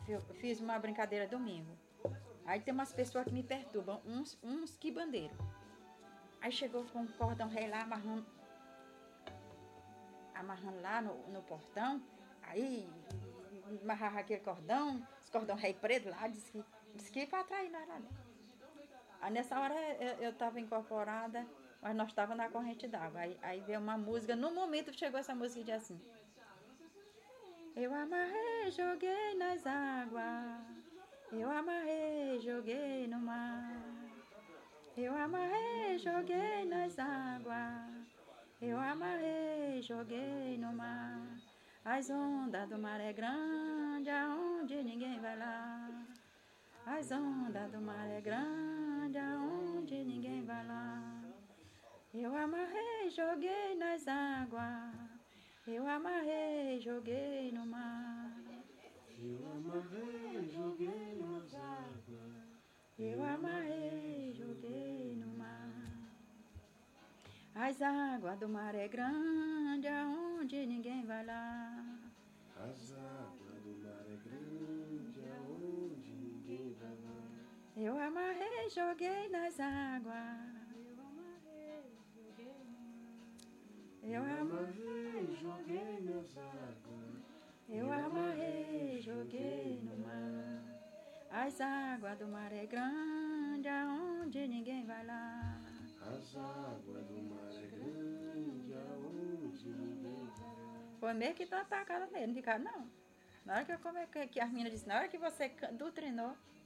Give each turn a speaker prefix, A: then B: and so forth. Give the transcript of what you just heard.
A: eu fiz uma brincadeira domingo. Aí tem umas pessoas que me perturbam, uns que bandeiro. Aí chegou com o cordão rei lá, amarrando lá no portão. Aí amarrava aquele cordão, esse cordão rei preto lá, disse que ia pra atrair nós lá dentro. Aí nessa hora eu estava incorporada, mas nós estávamos na corrente d'água. Aí veio uma música, no momento chegou essa música e disse assim: eu amarrei, joguei nas águas, eu amarrei, joguei no mar. Eu amarrei, joguei nas águas, eu amarrei, joguei no mar. As ondas do mar é grande, aonde ninguém vai lá. As ondas do mar é grande, aonde ninguém vai lá. Eu amarrei, joguei nas águas, eu amarrei, joguei no mar.
B: Eu amarrei, joguei nas águas.
A: Eu amarrei, joguei no mar. As águas do mar é grande, aonde ninguém vai lá.
B: As águas do mar é grande, aonde ninguém vai lá.
A: Eu amarrei, joguei nas águas.
B: Eu amarrei, joguei nas águas.
A: Eu amarrei, joguei no mar. As águas do mar é grande, aonde ninguém vai lá.
B: As águas do mar é grande, aonde ninguém vai lá.
A: Foi meio que tá atacada nele, não ficaram não. Na hora que as meninas disseram, na hora que você doutrinou,